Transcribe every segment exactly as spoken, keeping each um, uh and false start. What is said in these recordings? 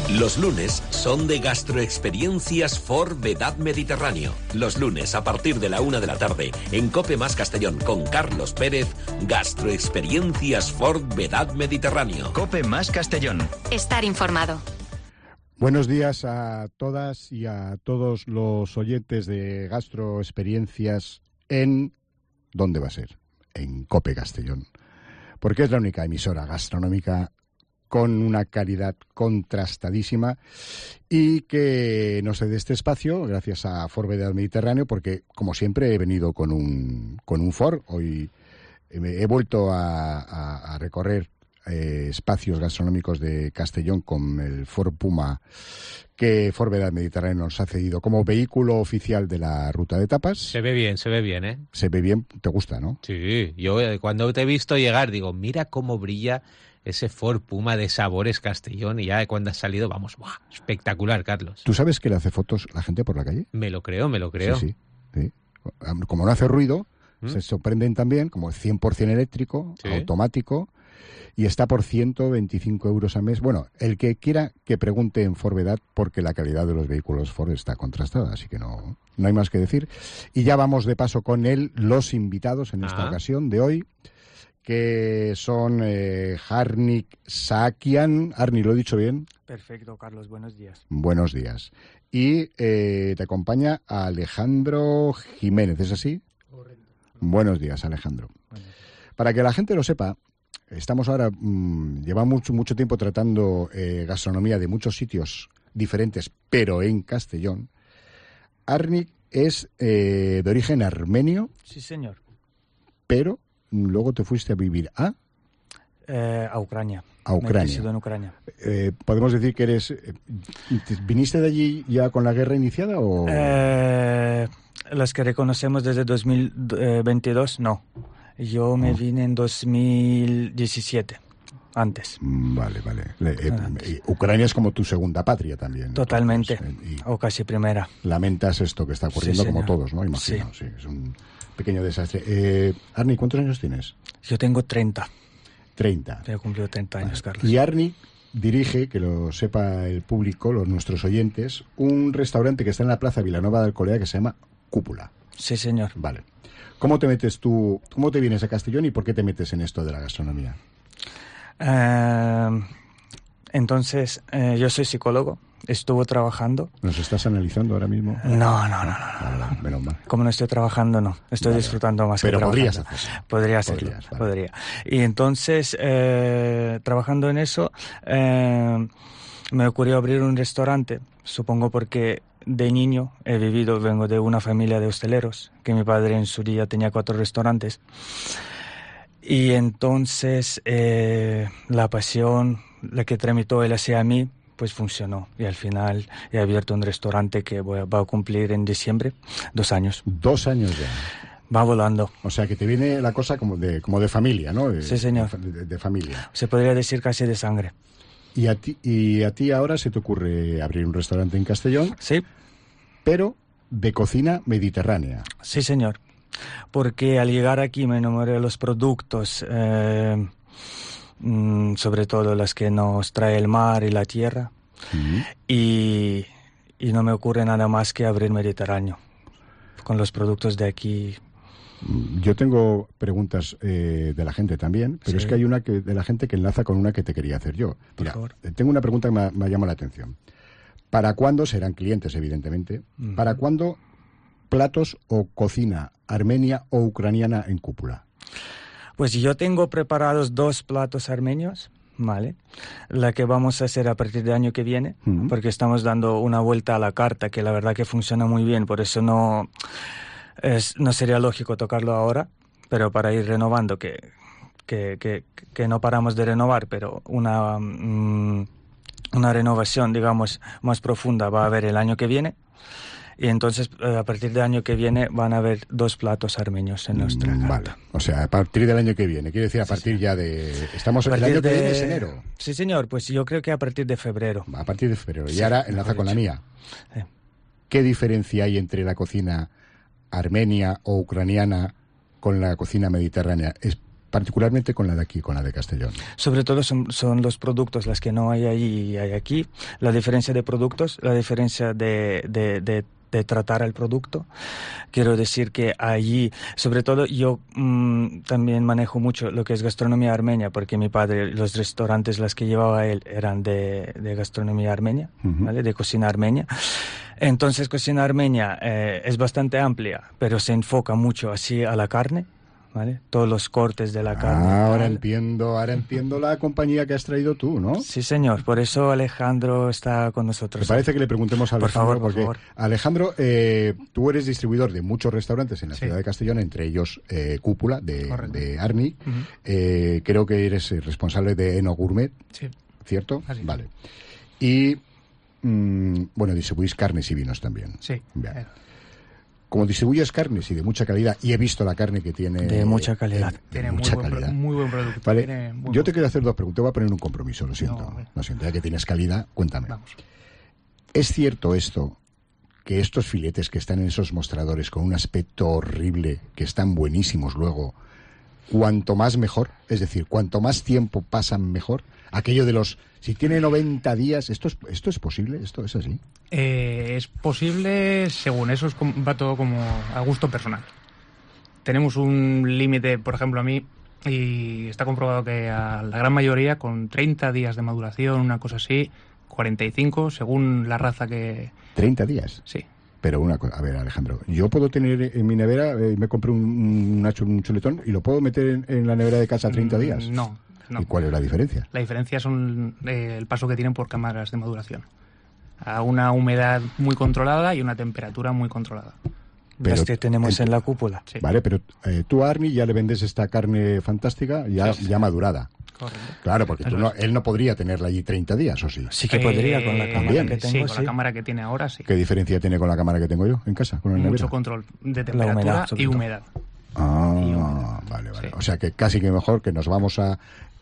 Los lunes son de Gastroexperiencias Ford Vedad Mediterráneo. Los lunes a partir de la una de la tarde en Cope Más Castellón con Carlos Pérez, Gastroexperiencias Ford Vedad Mediterráneo. Cope Más Castellón. Estar informado. Buenos días a todas y a todos los oyentes de Gastroexperiencias en... ¿Dónde va a ser? En Cope Castellón. Porque es la única emisora gastronómica con una calidad contrastadísima y que no sé de este espacio, gracias a Ford Vedad Mediterráneo, porque como siempre he venido con un, con un Ford. Hoy he vuelto a, a, a recorrer eh, espacios gastronómicos de Castellón con el Ford Puma que Ford Vedad Mediterráneo nos ha cedido como vehículo oficial de la ruta de tapas. Se ve bien, se ve bien, ¿eh? Se ve bien, te gusta, ¿no? Sí, yo eh, cuando te he visto llegar digo, mira cómo brilla ese Ford Puma de Sabores Castellón, y ya cuando has salido, vamos, ¡buah! Espectacular, Carlos. ¿Tú sabes que le hace fotos la gente por la calle? Me lo creo, me lo creo. Sí, sí. sí. Como no hace ruido, ¿Mm? se sorprenden también, como cien por ciento eléctrico, ¿sí? automático, y está por ciento veinticinco euros al mes. Bueno, el que quiera que pregunte en Ford Vedad, porque la calidad de los vehículos Ford está contrastada, así que no, no hay más que decir. Y ya vamos de paso con él, los invitados en esta ah. ocasión de hoy, que son eh, Harnik Saakian. Arni, ¿lo he dicho bien? Perfecto, Carlos, buenos días. Buenos días. Y eh, te acompaña Alejandro Jiménez, ¿es así? Correcto. Buenos días, Alejandro. Buenos días. Para que la gente lo sepa, estamos ahora, mmm, llevamos mucho, mucho tiempo tratando eh, gastronomía de muchos sitios diferentes, pero en Castellón. Arnik es eh, de origen armenio. Sí, señor. Pero luego te fuiste a vivir a... Eh, a Ucrania. A Ucrania. Me he en Ucrania. Eh, ¿Podemos decir que eres... Eh, ¿Viniste de allí ya con la guerra iniciada o...? Eh, las que reconocemos desde dos mil veintidós, no. Yo me oh. vine en dos mil diecisiete, antes. Vale, vale. Eh, eh, Ucrania es como tu segunda patria también. Totalmente, entonces, o casi primera. Lamentas esto que está ocurriendo sí, como todos, ¿no? Imagino, sí. sí es un pequeño desastre. Eh, Arni, ¿cuántos años tienes? Yo tengo treinta. treinta. He cumplido treinta años, vale. Carlos. Y Arni dirige, que lo sepa el público, los nuestros oyentes, un restaurante que está en la Plaza Vilanova de Alcolea que se llama Cúpula. Sí, señor. Vale. ¿Cómo te metes tú, cómo te vienes a Castellón y por qué te metes en esto de la gastronomía? Uh, entonces, uh, yo soy psicólogo, estuve trabajando. ¿Nos estás analizando ahora mismo? No, no, no, no. no, no. Menos mal. Como no estoy trabajando, no. Estoy vale. disfrutando más Pero que trabajando. Pero podrías hacerlo. Podría hacerlo, podrías, vale. podría. Y entonces, eh, trabajando en eso, eh, me ocurrió abrir un restaurante, supongo porque de niño he vivido, vengo de una familia de hosteleros, que mi padre en su día tenía cuatro restaurantes. Y entonces eh, la pasión, la que tramitó él hacia mí, pues funcionó. Y al final he abierto un restaurante que voy a, va a cumplir en diciembre, dos años. Dos años ya. Va volando. O sea, que te viene la cosa como de, como de familia, ¿no? De, sí, señor. De, de, de familia. Se podría decir casi de sangre. ¿Y a ti, y a ti ahora se te ocurre abrir un restaurante en Castellón? Sí. Pero de cocina mediterránea. Sí, señor. Porque al llegar aquí me enamoré de los productos, eh, mmm, sobre todo las que nos trae el mar y la tierra. Uh-huh. y, y no me ocurre nada más que abrir Mediterráneo con los productos de aquí. Yo tengo preguntas eh, de la gente también, pero sí. es que hay una que, de la gente que enlaza con una que te quería hacer yo. Mira, Por favor. Tengo una pregunta que me, me llama la atención. ¿Para cuándo, serán clientes evidentemente, uh-huh. para cuándo platos o cocina armenia o ucraniana en Cúpula? Pues yo tengo preparados dos platos armenios, ¿vale? La que vamos a hacer a partir del año que viene, uh-huh. porque estamos dando una vuelta a la carta que la verdad que funciona muy bien, por eso no... Es, no sería lógico tocarlo ahora, pero para ir renovando, que, que, que, que no paramos de renovar, pero una, um, una renovación, digamos, más profunda va a haber el año que viene. Y entonces, a partir del año que viene, van a haber dos platos armenios en nuestra carta. Vale, o sea, a partir del año que viene, quiere decir a partir sí, ya de... Estamos en el año de... que viene es enero. Sí, señor, pues yo creo que a partir de febrero. A partir de febrero, y sí, ahora enlaza con la mía. Sí. ¿Qué diferencia hay entre la cocina armenia o ucraniana con la cocina mediterránea? Es particularmente con la de aquí, con la de Castellón. Sobre todo son, son los productos, las que no hay allí y hay aquí. La diferencia de productos, la diferencia de, de, de, de tratar al producto. Quiero decir que allí, sobre todo yo mmm, también manejo mucho lo que es gastronomía armenia, porque mi padre, los restaurantes las que llevaba él eran de, de gastronomía armenia, uh-huh. ¿vale? De cocina armenia. Entonces, cocina armenia eh, es bastante amplia, pero se enfoca mucho así a la carne. ¿Vale? Todos los cortes de la carne. Ah, ahora entiendo, ahora entiendo la compañía que has traído tú, ¿no? Sí, señor. Por eso Alejandro está con nosotros. Me parece que le preguntemos a Alejandro, por favor, porque por favor. Alejandro, eh, tú eres distribuidor de muchos restaurantes en la sí. ciudad de Castellón, entre ellos eh, Cúpula de, de Arni. Uh-huh. eh, creo que eres responsable de Eno Gourmet, sí. ¿cierto? Así. Vale. Y mmm, bueno, distribuís carnes y vinos también. Sí. Bien. Eh. Como distribuyes carnes y de mucha calidad, y he visto la carne que tiene... De mucha calidad. De, de tiene mucha muy buen, calidad. Muy buen producto. Vale. Tiene Yo buen te quiero hacer dos preguntas. Te voy a poner un compromiso, lo siento. No, lo siento, ya que tienes calidad, cuéntame. Vamos. ¿Es cierto esto, que estos filetes que están en esos mostradores con un aspecto horrible, que están buenísimos luego, cuanto más mejor? Es decir, cuanto más tiempo pasan mejor. Aquello de los... Si tiene noventa días, ¿esto es, esto es posible? ¿Esto es así? Eh, es posible, según eso, es como, va todo como a gusto personal. Tenemos un límite, por ejemplo, a mí, y está comprobado que a la gran mayoría, con treinta días de maduración, una cosa así, cuarenta y cinco, según la raza que... ¿treinta días? Sí. Pero una cosa, a ver, Alejandro, yo puedo tener en mi nevera, eh, me compré un, un, un chuletón y lo puedo meter en, en la nevera de casa treinta días. No. No. ¿Y cuál es la diferencia? La diferencia son eh, el paso que tienen por cámaras de maduración. A una humedad muy controlada y una temperatura muy controlada. Pero las que tenemos el, en la cúpula. Sí. Vale, pero eh, tú a Arni ya le vendes esta carne fantástica ya, sí, sí. ya madurada. Correcto. Claro, porque tú no, él no podría tenerla allí treinta días, ¿o sí? Sí que podría, eh, con la cámara bien. que tengo, sí, con sí. la cámara que tiene ahora, sí. ¿Qué diferencia tiene con la cámara que tengo yo en casa? Con el Mucho nevera? control de temperatura humedad, y humedad. Ah, y humedad. vale, vale. Sí. O sea que casi que mejor que nos vamos a...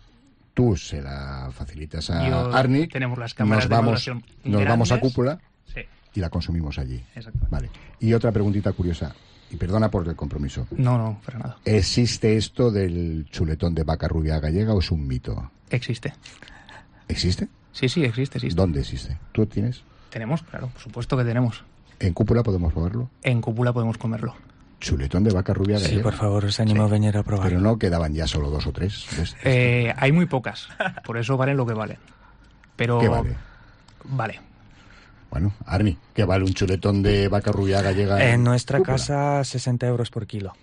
Tú se la facilitas a Yo, Arni, tenemos las cámaras nos de vamos, maduración nos grandes, vamos a Cúpula sí. y la consumimos allí. Exacto. Vale. Y otra preguntita curiosa, y perdona por el compromiso. No, no, para nada. ¿Existe esto del chuletón de vaca rubia gallega o es un mito? Existe. ¿Existe? Sí, sí, existe, existe. ¿Dónde existe? ¿Tú tienes? Tenemos, claro, por supuesto que tenemos. ¿En Cúpula podemos probarlo? En Cúpula podemos comerlo. Chuletón de vaca rubia gallega. Sí, por favor, os animo sí. a venir a probarlo. Pero no quedaban ya solo dos o tres. Eh, hay muy pocas, por eso valen lo que valen. Pero ¿qué vale? Vale. Bueno, Arni, ¿qué vale un chuletón de vaca rubia gallega? En, en nuestra Cúpula? Casa, sesenta euros por kilo.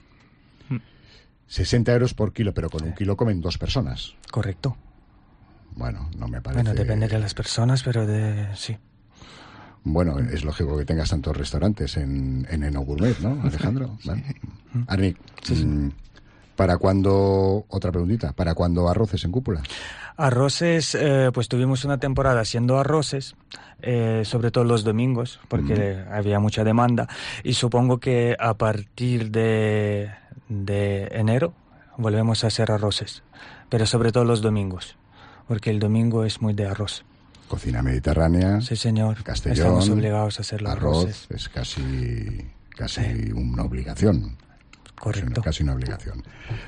sesenta euros por kilo, pero con un kilo comen dos personas. Correcto. Bueno, no me parece... Bueno, depende de las personas, pero de sí. Bueno, es lógico que tengas tantos restaurantes en, en Eno Gourmet, ¿no, Alejandro? ¿Vale? Sí. Arni, sí, sí. ¿para cuándo, otra preguntita, ¿para cuándo arroces en Cúpula? Arroces, eh, pues tuvimos una temporada haciendo arroces, eh, sobre todo los domingos, porque mm. había mucha demanda, y supongo que a partir de, de enero volvemos a hacer arroces, pero sobre todo los domingos, porque el domingo es muy de arroz. Cocina mediterránea. Sí, señor. Castellón. Estamos obligados a hacer los arroz arroces. Es casi, casi sí. una obligación. Correcto. Casi una obligación.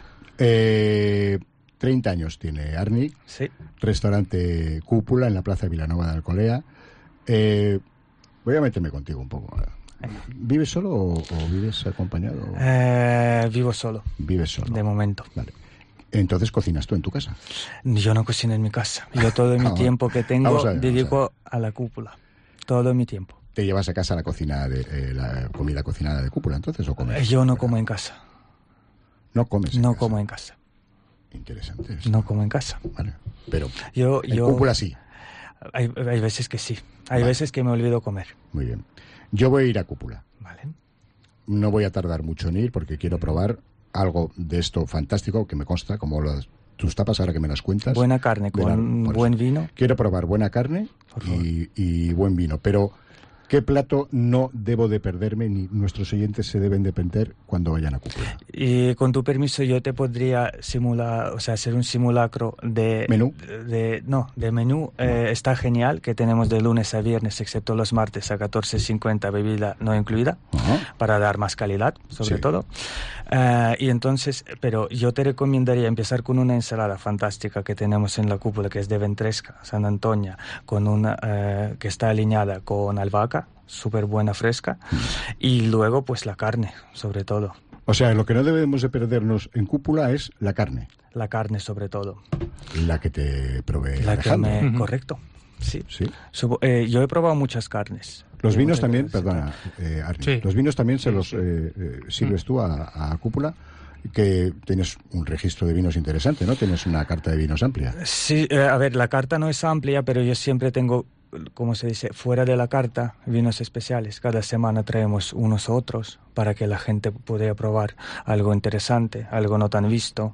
Eh, treinta años tiene Arni. Sí. Restaurante Cúpula en la Plaza de Vilanova de Alcolea. Eh, voy a meterme contigo un poco. ¿Vives solo o, o vives acompañado? Eh, vivo solo. Vives solo. De momento. Vale. Entonces, ¿cocinas tú en tu casa? Yo no cocino en mi casa. Yo todo mi tiempo que tengo ver, dedico a, a la Cúpula. Todo mi tiempo. ¿Te llevas a casa la cocina de eh, la comida cocinada de Cúpula entonces o comes? Yo no como en casa. ¿No comes en No casa? como en casa. Interesante. Esto. No como en casa. Vale. Pero yo, en yo, Cúpula sí. Hay, hay veces que sí. Hay vale. veces que me olvido comer. Muy bien. Yo voy a ir a Cúpula. Vale. No voy a tardar mucho en ir porque quiero probar algo de esto fantástico que me consta, como las, tus tapas ahora que me las cuentas. Buena carne con la, buen vino. Quiero probar buena carne y, y buen vino, pero ¿Qué plato no debo de perderme ni nuestros oyentes se deben de perder cuando vayan a cúpula? Y con tu permiso yo te podría simular, o sea, hacer un simulacro de... ¿Menú? De, no, de menú. Eh, está genial, que tenemos de lunes a viernes, excepto los martes a catorce cincuenta, bebida no incluida, Ajá. para dar más calidad, sobre Sí. todo. Eh, y entonces, pero yo te recomendaría empezar con una ensalada fantástica que tenemos en la cúpula, que es de ventresca, San Antonio, con una, eh, que está alineada con albahaca, súper buena, fresca, y luego pues la carne, sobre todo. O sea, lo que no debemos de perdernos en cúpula es la carne, La carne, sobre todo. la que te provee La que Alejandro. me... Ujú. Correcto, sí. Sí. Supo- eh, yo he probado muchas carnes. Los Y vinos muchas también, veces, perdona, eh, Arni, Sí. los vinos también se Sí, los sí. eh, eh, sirves tú a, a cúpula, que tienes un registro de vinos interesante, ¿no? Tienes una carta de vinos amplia. Sí, eh, a ver, la carta no es amplia, pero yo siempre tengo, como se dice, fuera de la carta, vinos especiales. Cada semana traemos unos u otros para que la gente pueda probar algo interesante, algo no tan visto.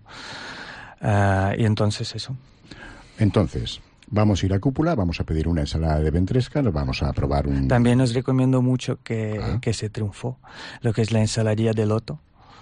Ah, y entonces eso. Entonces, vamos a ir a cúpula, vamos a pedir una ensalada de ventresca, nos vamos a probar un... También os recomiendo mucho que, Ah. que se triunfó, lo que es la ensaladilla de loto.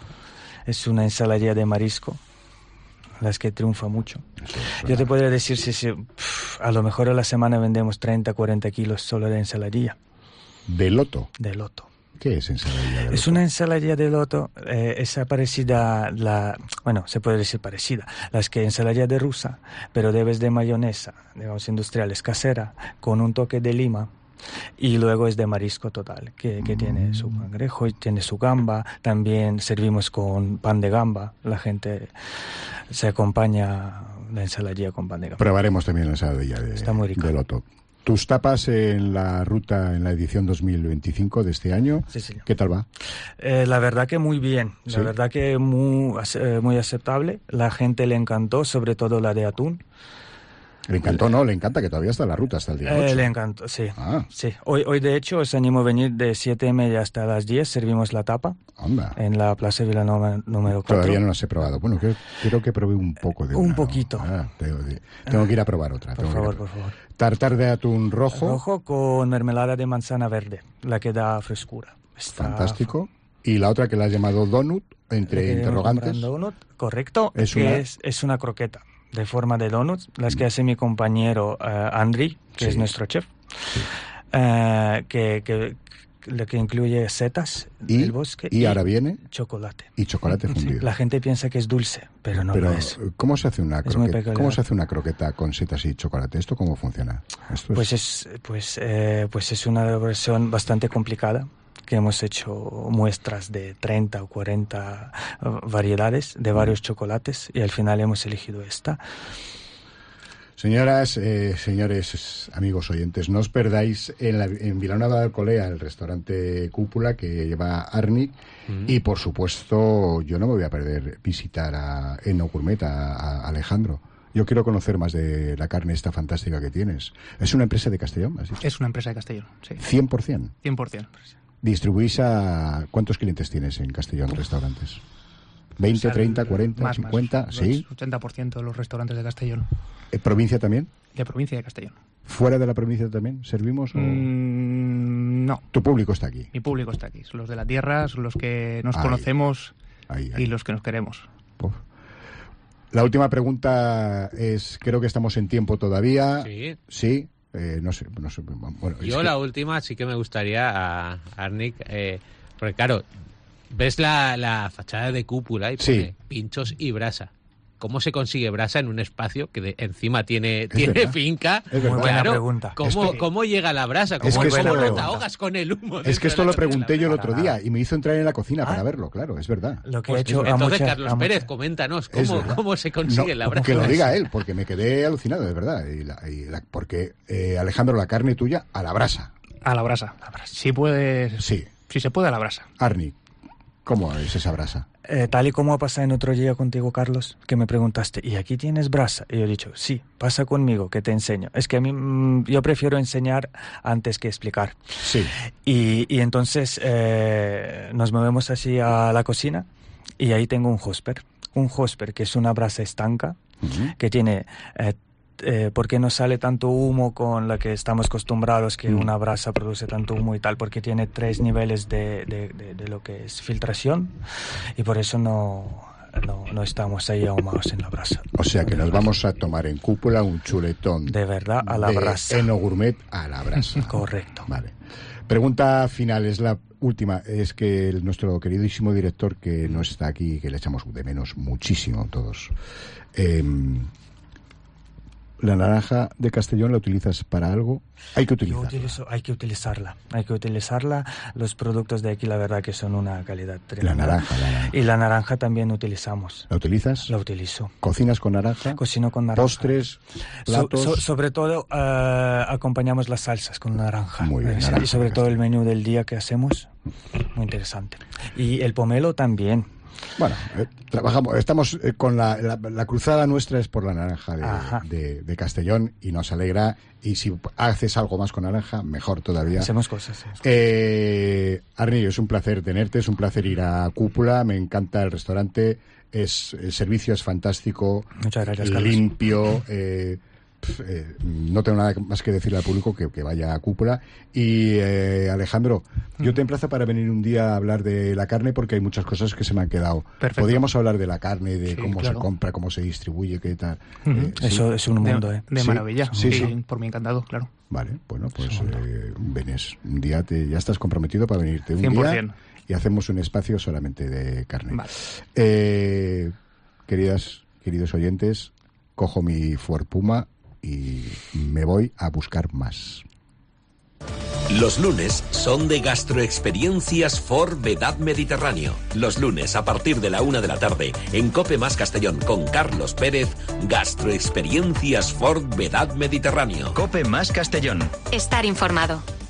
Es una ensaladilla de marisco, las que triunfa mucho. Eso Yo suena- te podría decir, si, si, pf, a lo mejor a la semana vendemos treinta, cuarenta kilos solo de ensaladilla De loto. de loto. ¿Qué es ensaladilla de loto? Es una ensaladilla de loto, eh, esa parecida, la, bueno, se puede decir parecida, las que ensaladilla de rusa, pero debes de mayonesa, digamos industriales, casera, con un toque de lima. Y luego es de marisco total, que, que tiene su cangrejo y tiene su gamba. También servimos con pan de gamba. La gente se acompaña la ensaladilla con pan de gamba. Probaremos también la ensaladilla de, Está muy rica. de loto. Tus tapas en la ruta, en la edición dos mil veinticinco de este año, Sí, señor. ¿qué tal va? Eh, la verdad que muy bien, la Sí. verdad que muy, ace- eh, muy aceptable. La gente le encantó, sobre todo la de atún. Le encantó, ¿no? Le encanta, que todavía está en la ruta hasta el día Eh, ocho. le encantó, sí. Ah, Sí, hoy, hoy de hecho os animo a venir de siete y media hasta las diez, servimos la tapa anda. en la Plaza Vilanova número cuatro. Todavía no las he probado. Bueno, creo, creo que probé un poco de Un una, ¿no? poquito. Ah, tengo, de- tengo que ir a probar otra. Por tengo que ir a favor, probar. por favor. Tartar de atún rojo, Rojo con mermelada de manzana verde, la que da frescura. Está fantástico. Y la otra que la has llamado donut, entre la que interrogantes. llaman donut, correcto, Es que una- es, es una croqueta de forma de donut, las que hace mi compañero eh, Andri, que Sí. es nuestro chef, eh, que, que, lo que incluye setas Y, del bosque y ahora viene chocolate. y chocolate fundido. La gente piensa que es dulce, pero no Pero, lo es. ¿cómo se hace una Es muy croqueta? peculiar. ¿Cómo se hace una croqueta con setas y chocolate? ¿Esto cómo funciona? Esto es- Pues es, pues, eh, pues es una versión bastante complicada, que hemos hecho muestras de treinta o cuarenta eh, variedades de varios chocolates y al final hemos elegido esta. Señoras, eh, señores, amigos oyentes, no os perdáis en, la, en Vilanova de Alcolea, el restaurante Cúpula que lleva Arni. Mm. Y, por supuesto, yo no me voy a perder visitar a Eno Gourmet, a, a Alejandro. Yo quiero conocer más de la carne esta fantástica que tienes. ¿Es una empresa de Castellón? ¿Has dicho? Es una empresa de Castellón, sí. cien por ciento. cien por ciento. ¿Distribuís a cuántos clientes tienes en Castellón Restaurantes? ¿veinte, O sea, treinta, cuarenta, más, cincuenta? más. ¿Sí? ochenta por ciento de los restaurantes de Castellón. ¿Eh, ¿Provincia también? De provincia de Castellón. ¿Fuera de la provincia también servimos? O... Mm, no, Tu público está aquí. mi público está aquí. Son los de la tierra, son los que nos Ahí. conocemos Ahí, ahí. y los que nos queremos. Uf. La última pregunta es, creo que estamos en tiempo todavía. Sí. Sí. Eh, no sé, no sé. Bueno, es Yo que- la última sí que me gustaría a Arnik, eh, porque claro, ves la, la fachada de cúpula y pone Sí. pinchos y brasa. ¿Cómo se consigue brasa en un espacio que de- encima tiene, tiene verdad. finca? Es verdad. Muy buena Claro, pregunta. ¿Cómo, Esto- ¿Cómo llega la brasa? ¿Cómo, Es que cómo esto- no te ahogas con el humo? Es dentro que esto de lo la pregunté yo el para otro nada. día y me hizo entrar en la cocina Ah. para verlo, claro, es verdad. Lo que Pues he hecho a entonces, mucha- Carlos a mucha- Pérez, coméntanos, Es ¿cómo, verdad. cómo se consigue No, la brasa? que lo diga él, porque me quedé alucinado, de verdad. Y la- y la- porque, eh, Alejandro, la carne tuya a la brasa. A la brasa. Si puedes, Sí. si se puede, a la brasa. Arni, ¿cómo es esa brasa? Eh, tal y como ha pasado en otro día contigo, Carlos, que me preguntaste, ¿y aquí tienes brasa? Y yo he dicho, sí, pasa conmigo, que te enseño. Es que a mí, mm, yo prefiero enseñar antes que explicar. Sí. Y, y entonces eh, nos movemos así a la cocina y ahí tengo un hosper. Un hosper que es una brasa estanca Ujú. que tiene eh, eh, ¿por qué no sale tanto humo con la que estamos acostumbrados, que Mm. una brasa produce tanto humo y tal? Porque tiene tres niveles de, de, de, de lo que es filtración y por eso no, no, no estamos ahí ahumados en la brasa. O sea que nos vamos a tomar en cúpula un chuletón De verdad, a la de brasa. Eno Gourmet a la brasa. Correcto. Vale. Pregunta final, es la última. Es que el- nuestro queridísimo director, que no está aquí, que le echamos de menos muchísimo todos. eh, ¿La naranja de Castellón la utilizas para algo? Hay que Yo utilizarla. utilizo, hay que utilizarla, hay que utilizarla. Los productos de aquí, la verdad que son una calidad La tremenda. naranja, la naranja. Y la naranja también utilizamos. ¿La utilizas? La utilizo. ¿Cocinas con naranja? Cocino con naranja. ¿Postres? So- ¿Platos? so- sobre todo eh, acompañamos las salsas con naranja. Muy bien, Eh, naranja y sobre de todo el menú del día que hacemos, muy interesante. Y el pomelo también. Bueno, eh, trabajamos, estamos eh, con la, la, la cruzada nuestra es por la naranja Ajá. de, de, de Castellón y nos alegra. Y si haces algo más con naranja, mejor todavía. Hacemos cosas. hacemos cosas. Eh, Arnillo, es un placer tenerte, es un placer ir a Cúpula, me encanta el restaurante, es, el servicio es fantástico, Muchas gracias, Carlos. limpio, eh, pf, eh, no tengo nada más que decirle al público que, que vaya a Cúpula. Y eh, Alejandro, yo te emplazo para venir un día a hablar de la carne porque hay muchas cosas que se me han quedado. Perfecto. Podríamos hablar de la carne, de Sí, cómo claro. se compra, cómo se distribuye, qué tal. Ujú. Eh, sí. Eso es un mundo, de, ¿eh? de Sí, maravilla. sí, Sí, sí. por mí encantado, claro. Vale, bueno, pues eh, venes un día, te, ya estás comprometido para venirte un cien por día cien. y hacemos un espacio solamente de carne. Vale. Eh, queridas, queridos oyentes, cojo mi Ford Puma y me voy a buscar más. Los lunes son de Gastroexperiencias Ford Vedad Mediterráneo. Los lunes a partir de la una de la tarde en Cope Más Castellón con Carlos Pérez, Gastroexperiencias Ford Vedad Mediterráneo. Cope Más Castellón. Estar informado.